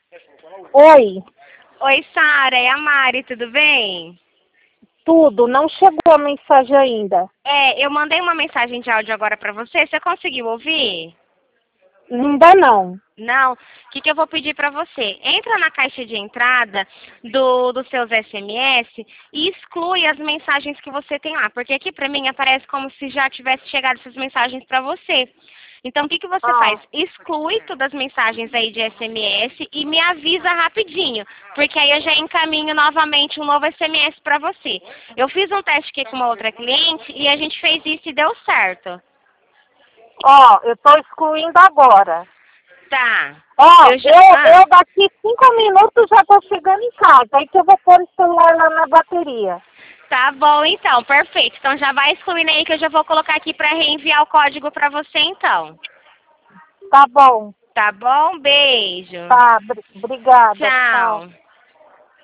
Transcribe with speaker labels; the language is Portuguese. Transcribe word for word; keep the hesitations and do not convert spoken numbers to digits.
Speaker 1: Oi,
Speaker 2: Oi, Sara, é a Mari, tudo bem?
Speaker 1: tudo. Não chegou a mensagem ainda.
Speaker 2: É, eu mandei uma mensagem de áudio agora pra você, você conseguiu ouvir?
Speaker 1: Ainda não.
Speaker 2: Não? O que, que eu vou pedir pra você? Entra na caixa de entrada do, dos seus S M S e exclui as mensagens que você tem lá, porque aqui pra mim aparece como se já tivesse chegado essas mensagens pra você. Então, o que, que você faz?
Speaker 1: Ah,
Speaker 2: Exclui todas as mensagens aí de S M S e me avisa rapidinho, porque aí eu já encaminho novamente um novo S M S para você. Eu fiz um teste aqui com uma outra cliente e a gente fez isso e deu certo.
Speaker 1: ó, eu tô excluindo agora.
Speaker 2: Tá.
Speaker 1: Ó,
Speaker 2: Eu já.
Speaker 1: eu,
Speaker 2: Ah,
Speaker 1: eu daqui cinco minutos já tô chegando em casa. Aí que eu vou pôr o celular lá na bateria.
Speaker 2: tá bom então, perfeito. Então já vai excluindo aí que eu já vou colocar aqui para reenviar o código para você então.
Speaker 1: Tá bom.
Speaker 2: Tá bom? Beijo.
Speaker 1: Tá, br- obrigada. Tchau.
Speaker 2: Tchau.